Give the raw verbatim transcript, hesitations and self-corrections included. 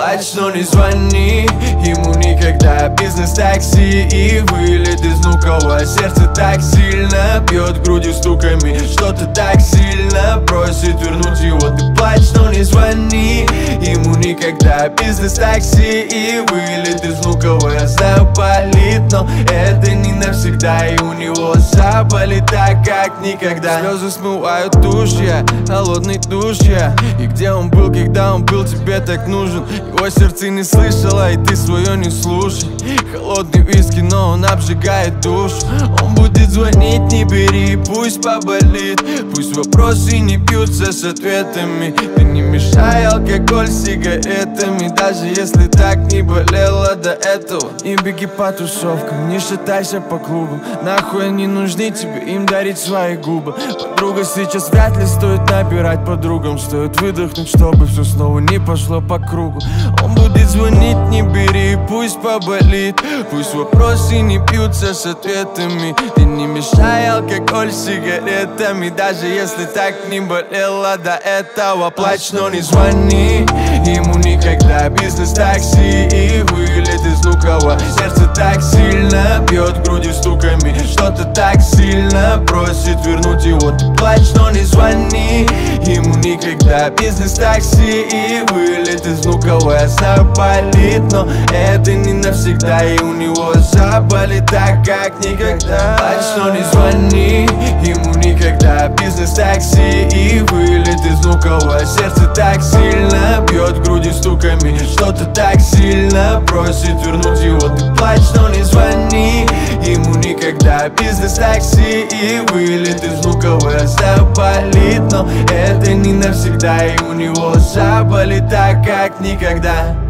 Плачь, но не звони ему никогда. Бизнес-такси и вылет из Внуково. Сердце так сильно бьет грудью стуками, что-то так сильно просит вернуть его. Ты плачь, но не звони ему никогда. Бизнес-такси и вылет из Внуково. Я знаю, болит, но это не навсегда. И у него заболит так, как никогда. Слезы смывают душ, я холодный душ, я. И где он был, когда он был тебе так нужен? Его сердце не слышало, и ты свое не слушай. Холодный виски, но он обжигает душу. Он будет звонить, не бери, пусть поболит. Пусть вопросы не бьются с ответами. Ты не мешай алкоголь с сигаретами. Даже если так не болело до этого. Не беги по тусовкам, не шатайся по клубам. Нахуй они нужны тебе, им дарить свои губы. Подруга, сейчас вряд ли стоит набирать подругам. Стоит выдохнуть, чтобы все снова не пошло по кругу. Он будет звонить, не бери, пусть поболит. Пусть вопросы не бьются с ответами. Ты не мешай алкоголь с сигаретами. Даже если так не болело до этого. Плачь, но не звони ему никогда. Бизнес-такси и вылет из Внуково. Сердце так сильно бьет грудью стуками, что-то так сильно просит вернуть его. Ты плачь, но не звони ему никогда. Бизнес-такси и вылет из Внуково. Я знаю, болит, но это не навсегда. И у него заболит так, как никогда. Плачь, но не звони ему никогда. Бизнес-такси и вылет из Внуково. Сердце так сильно бьет грудью стуками, что-то так сильно просит вернуть его. Ты плачь, но не звони ему никогда. Бизнес-такси и вылет из Внуково. Я знаю, болит, но это не навсегда. И у него заболит так, как никогда.